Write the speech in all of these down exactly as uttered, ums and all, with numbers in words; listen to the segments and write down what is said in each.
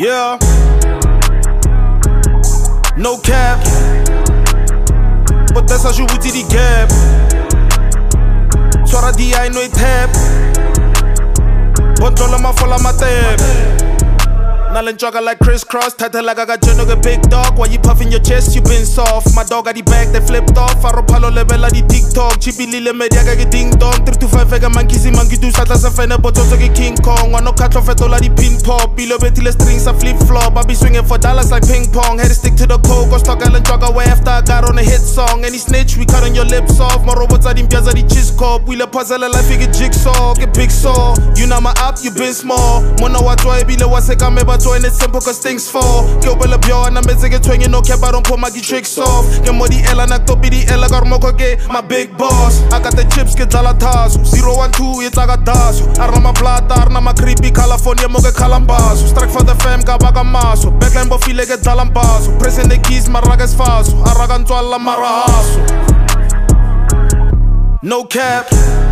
Yeah. No cap. Potessa giù butti di gap. Suora di ai noi tap. Controlla ma folla ma tap. Nalin jogger like crisscross, tighter like I got Jono get big dog. While you puffin' your chest, you been soft. My dog got the back, they flipped off. Faro palo level like the TikTok. Chibi lile media get ding dong. three to five vega man kissy monkey do satla sa fene boto to get King Kong. Wano catch feto like the pin pop. Bilo betile strings a flip flop. I be swinging for dollars like ping pong. Had to stick to the code, go stock Allen jogger way after I got on a hit song. Any snitch, we cutting your lips off. My robots are the mbiaza the cheese cop. We le puzzle like figure jigsaw, get big saw. You know my app, you been small. Mona wa joy bile wa seka me ba joy and it's simple cause things fall. Go bella bio and I'm busy get twingy no cap, I don't pull my tricks off. Get more the L and I to be the L, I got moko get my big boss. I got the chips, get zalatazu. Zero one two, it's agadazu. Arna ma plata, arna ma creepy, California moge kalambazu. Strike for the fam, kabaga maso. Backline bo file get zalambazu. Pressing the keys, maragas fasu. Aragan twala marahasu. No cap.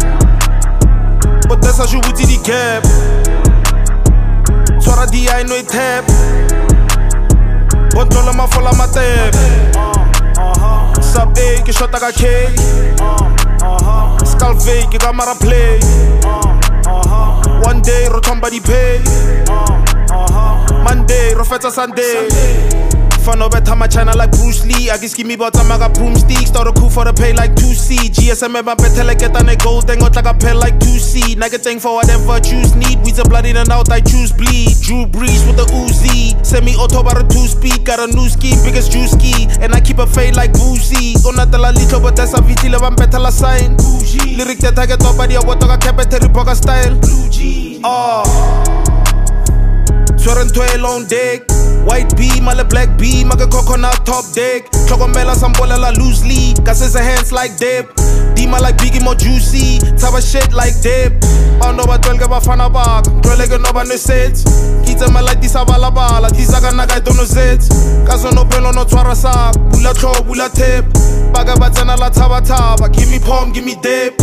But that's how you would the gap. Suora di ai noi tap. Controlla ma folla ma tap. Sub A, che shot aga K. Skull fake, che camera play. One day, rotomba di pay. Monday, rofeta Sunday. Fun over time, my channel like Bruce Lee. I guess give me bottom, I got broomsticks. Start a coup for the pay like two C. G S M my better like get on a gold thing, out like a pay like two C. Nigga thing for whatever juice need. We the blood in and out, I choose bleed. Drew Brees with the Uzi. Semi auto bar a two speed. Got a new ski, biggest juice ski. And I keep a fade like Boozy. Ona te la little, but that's a viti, le van better la sign. Lyric that I get up by the water, I kept it Terry style. Oh. Swearing to a long dick. White beam, male black beam, I got coconut top deck. Chocomela, some bolela loosely. Got his hands like dip. Dima like Biggie, more juicy. Type of shit like dip. I know what twelve ba fana bag. twelve no ba no sets. Kita ma like this abala bala. Tisa ga naga don't know sets. Kaso no pelo no twara sak. Bula cho, bula tip. Baga batana la taba taba. Give me palm, give me dip.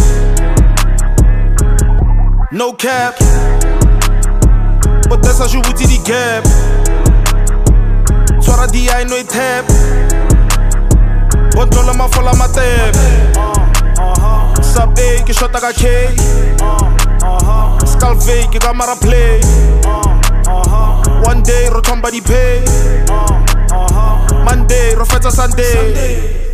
No cap. But that's how you would the gap. Suora di ai noi tap. Controlla ma folla ma tap. Sub A, che shot aga K. Skull fake, che camera play. One day, rotomba di pay. Monday, rofeta Sunday.